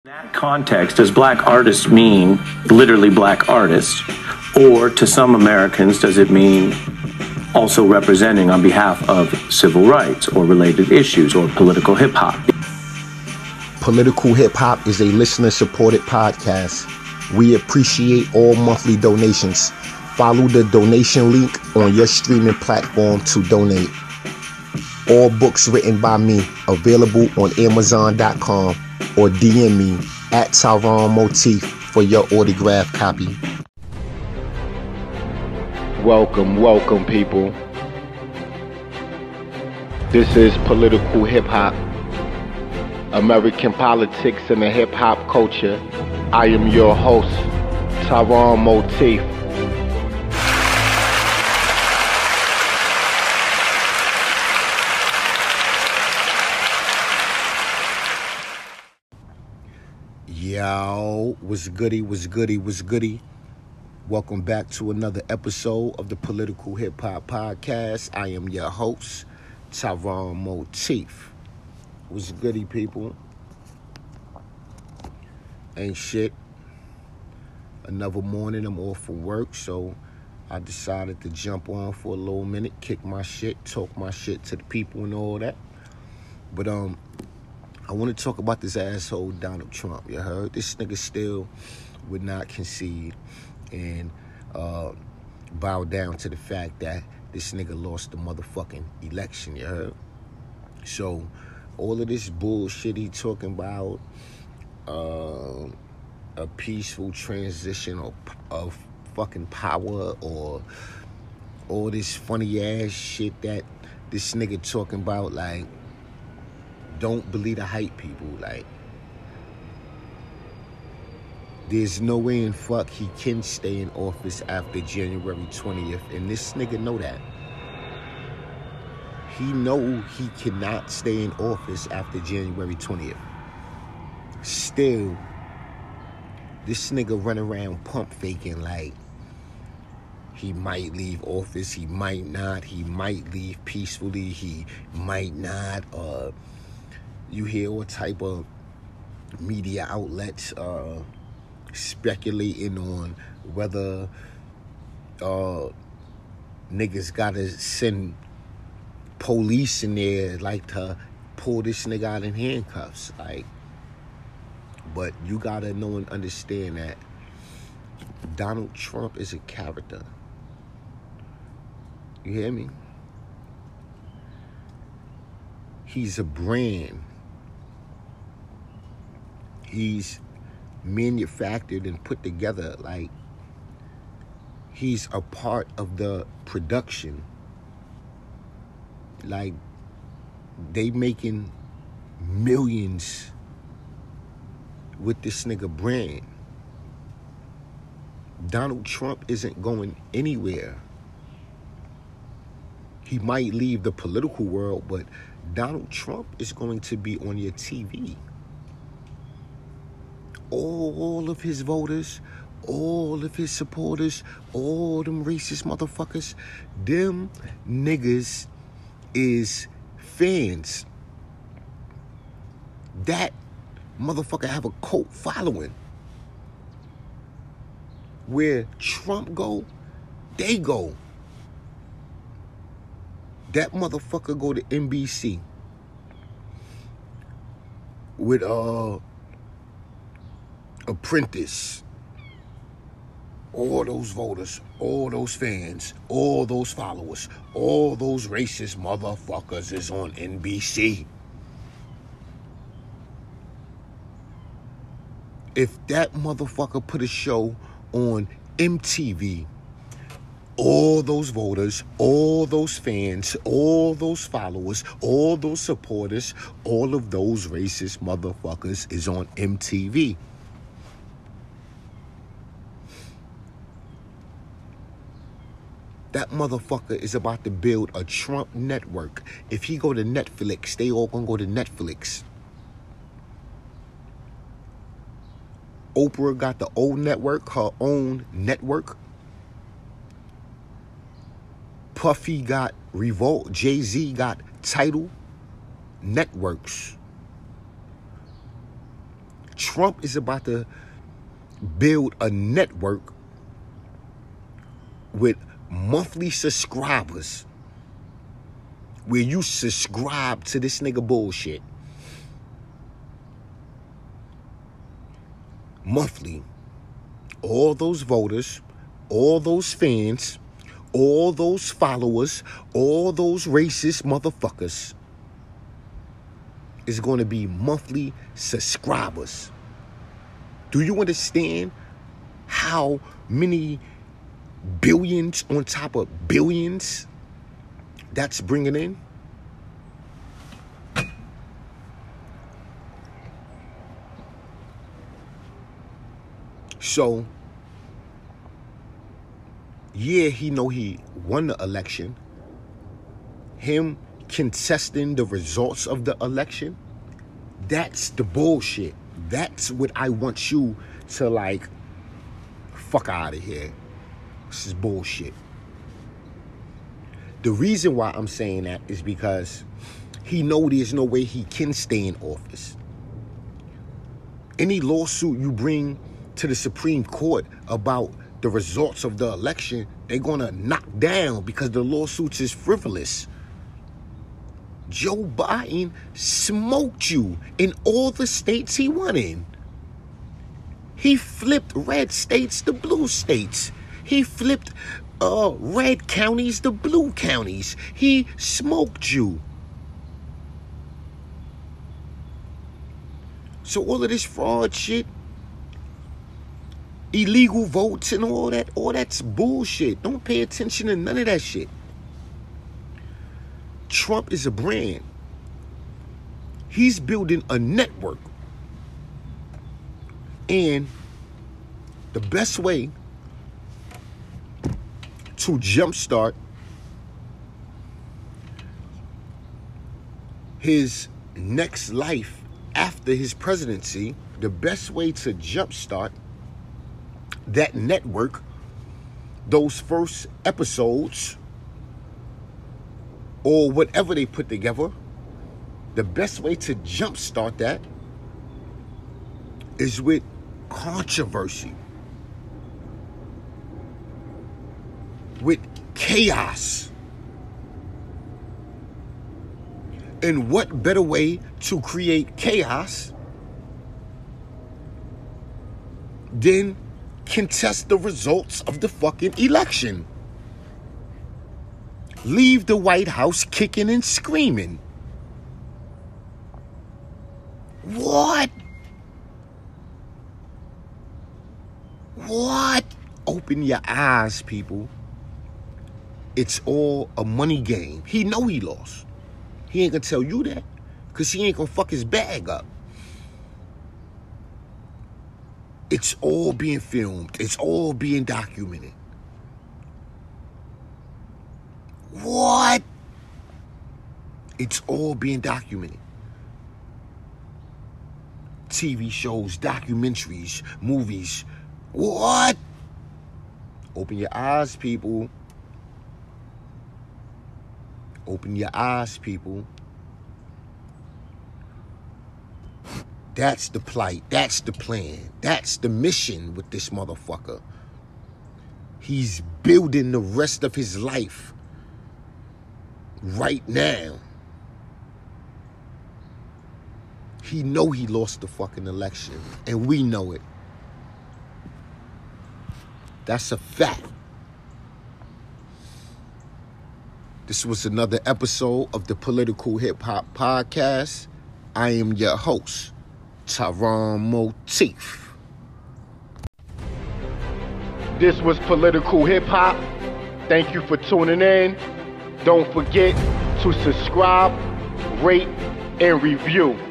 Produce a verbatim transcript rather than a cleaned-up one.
In that context, does black artist mean literally black artists? Or to some Americans, does it mean also representing on behalf of civil rights or related issues or political hip hop? Political Hip Hop is a listener-supported podcast. We appreciate all monthly donations. Follow the donation link on your streaming platform to donate. All books written by me available on Amazon dot com or D M me at Tyrone Motif for your autographed copy. Welcome, welcome people. This is Political Hip Hop, American politics and the hip hop culture. I am your host, Tyrone Motif. Yo, what's goody, what's goody, what's goody? Welcome back to another episode of the Political Hip Hop Podcast. I am your host, Tyrone Motif. What's goody, people? Ain't shit. Another morning, I'm off for work, so I decided to jump on for a little minute, kick my shit, talk my shit to the people and all that. But, um... I want to talk about this asshole Donald Trump. You heard? This nigga still would not concede and uh, bow down to the fact that this nigga lost the motherfucking election. You heard? So all of this bullshit he talking about, uh, a peaceful transition of, of fucking power, or all this funny ass shit that this nigga talking about, like, don't believe the hype, people. Like, there's no way in fuck he can stay in office after January twentieth, and this nigga know that. He know he cannot stay in office after January twentieth. Still, this nigga run around pump faking like he might leave office, he might not, he might leave peacefully, he might not, uh... You hear all type of media outlets uh, speculating on whether uh, niggas gotta send police in there, like, to pull this nigga out in handcuffs. Like, but you gotta know and understand that Donald Trump is a character. You hear me? He's a brand. He's manufactured and put together, like, he's a part of the production. Like, they making millions with this nigga brand. Donald Trump isn't going anywhere. He might leave the political world, but Donald Trump is going to be on your T V. All of his voters, all of his supporters, all them racist motherfuckers, them niggas is fans. That motherfucker have a cult following. Where Trump go, they go. That motherfucker go to N B C with uh Apprentice. All those voters, all those fans, all those followers, all those racist motherfuckers is on N B C. If that motherfucker put a show on M T V, all those voters, all those fans, all those followers, all those supporters, all of those racist motherfuckers is on M T V. That motherfucker is about to build a Trump network. If he go to Netflix, they all gonna go to Netflix. Oprah got the old network, her own network. Puffy got Revolt. Jay-Z got Tidal networks. Trump is about to build a network with monthly subscribers where you subscribe to this nigga bullshit. Monthly. All those voters, all those fans, all those followers, all those racist motherfuckers is going to be monthly subscribers. Do you understand how many billions on top of billions that's bringing in? So, yeah, he know he won the election. Him contesting the results of the election, that's the bullshit. That's what I want you to, like, fuck out of here. This is bullshit. The reason why I'm saying that is because he know there's no way he can stay in office. Any lawsuit you bring to the Supreme Court about the results of the election, they're gonna knock down because the lawsuits is frivolous. Joe Biden smoked you in all the states he won in. He flipped red states to blue states. He flipped uh, red counties to blue counties. He smoked you. So all of this fraud shit, illegal votes and all that, all that's bullshit. Don't pay attention to none of that shit. Trump is a brand. He's building a network. And the best way to jumpstart his next life after his presidency, the best way to jumpstart that network, those first episodes, or whatever they put together, the best way to jumpstart that is with controversy, with chaos. And what better way to create chaos than contest the results of the fucking election? Leave the White House kicking and screaming. What? What? Open your eyes, people. It's all a money game. He know he lost. He ain't gonna tell you that because he ain't gonna fuck his bag up. It's all being filmed. It's all being documented. What? It's all being documented. T V shows, documentaries, movies. What? Open your eyes, people. Open your eyes, people. That's the plight. That's the plan. That's the mission with this motherfucker. He's building the rest of his life right now. He know he lost the fucking election, and we know it. That's a fact. This was another episode of the Political Hip Hop Podcast. I am your host, Tyrone Motif. This was Political Hip Hop. Thank you for tuning in. Don't forget to subscribe, rate, and review.